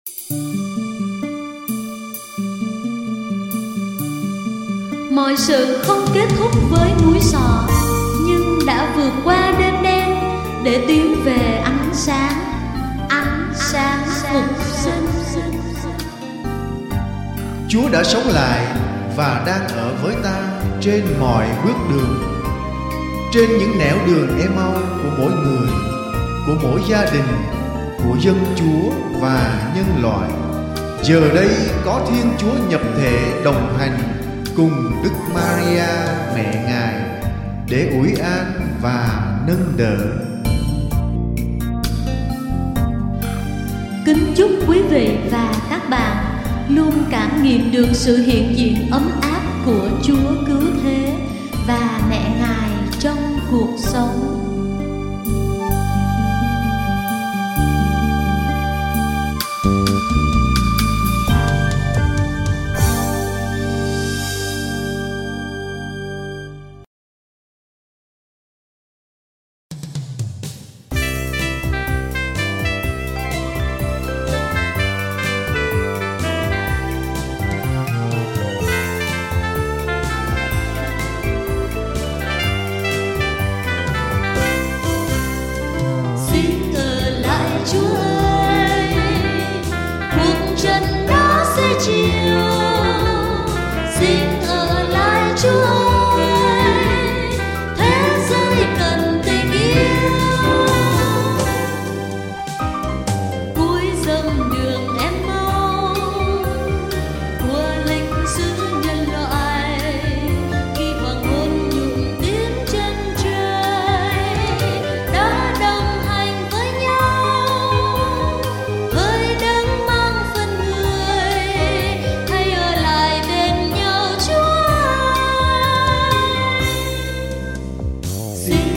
Mọi sự không kết thúc với núi Sò, nhưng đã vượt qua đêm đen để tiến về ánh sáng phục sinh. Chúa đã sống lại và đang ở với ta trên mọi bước đường, trên những nẻo đường Emau của mỗi người, của mỗi gia đình, của dân Chúa và nhân loại. Giờ đây có Thiên Chúa nhập thể đồng hành cùng Đức Maria mẹ Ngài để ủi an và nâng đỡ. Kính chúc quý vị và các bạn luôn cảm nghiệm được sự hiện diện ấm áp của Chúa Cứu Thế và mẹ Ngài trong cuộc sống.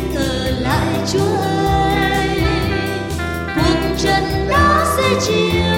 Chúa ơi, cuộc trần đó sẽ chiều.